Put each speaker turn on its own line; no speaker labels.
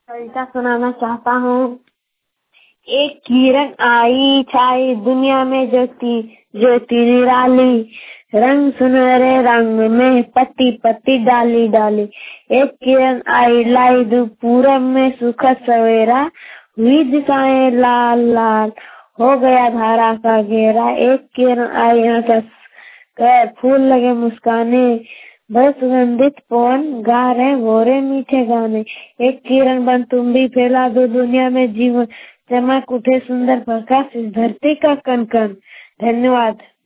कविता सुनाना चाहता हूँ। एक किरण आई छाई दुनिया में ज्योति ज्योति निराली, रंग सुनहरे रंग में पत्ती पत्ती डाली डाली। एक किरण आई लाई पूरब में सुखद सवेरा, हुई दिशाएं लाल लाल, हो गया धारा का घेरा। एक किरण आई हंस कर फूल लगे मुस्काने, बहुत सुगंधित पवन गा रहे भोरे मीठे गाने। एक किरण बन तुम भी फैला दो दुनिया में जीवन, चमक उठे सुंदर प्रकाश इस धरती का कण कण। धन्यवाद।